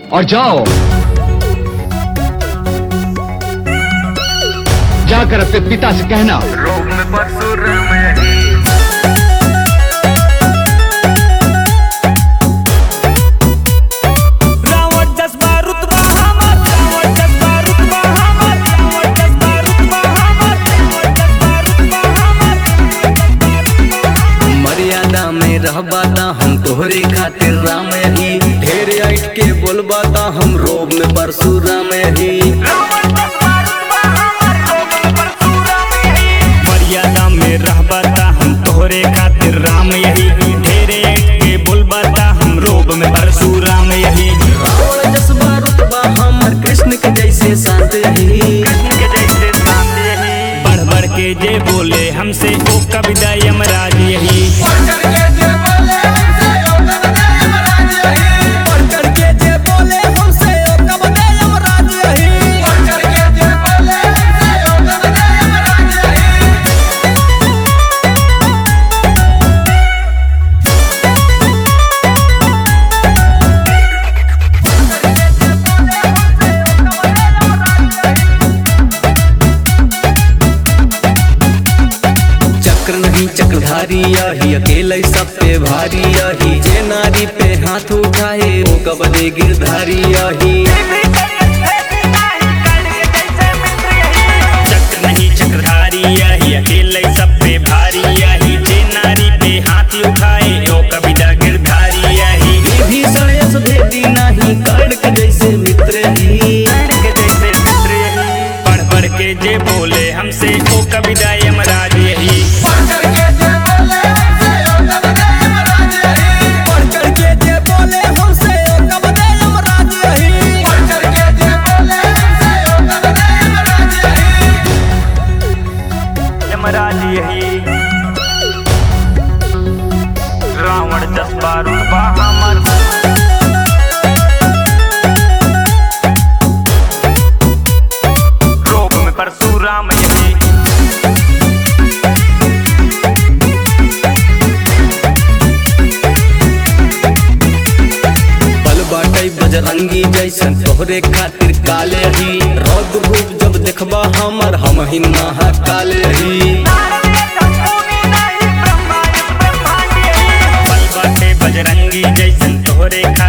और जाओ, जाकर अपने पिता से कहना रोग में परशुराम यही। मर्यादा में रहबाता हम तोहरे खातिर राम ही, ढेर आइट के बोलबाता हम रोब में परशुराम ही। मर्यादा में रहबाता हम तोहरे खातिर राम यही, ढेरे आइट के बोलबाता हम रोब में परशुराम यही। रावण जसबा रुतबा हमर कृष्ण के जैसे शांत ही, बढ़ बढ़ के जे बोले हमसे ओ कविता यमराज यही। चक्रधारी यही, अकेले सब पे भारी यही, जे नारी पे हाथ उठाए वो कबले गिरधारी यही। चक्र नहीं चक्रधारी यही, अकेले सब पे भारी यही, जे नारी पे हाथ उठाए वो कविता गिरधारी यही। विभीषण यस भेदी नहीं, कर्ण के जैसे मित्र ही, पढ़ पढ़ के जे बोले हमसे वो कविता यमराज यही। यमराज यही, रावण जस रुतबा हमर, रोग में परशुराम यही। बल बाटई बजरंगी जैसन तोहरे खातिर काले ही, रौद रूप जब देखबा हमर हम ही महाकाले ही। बल बाटे बजरंगी जैसन तोहरे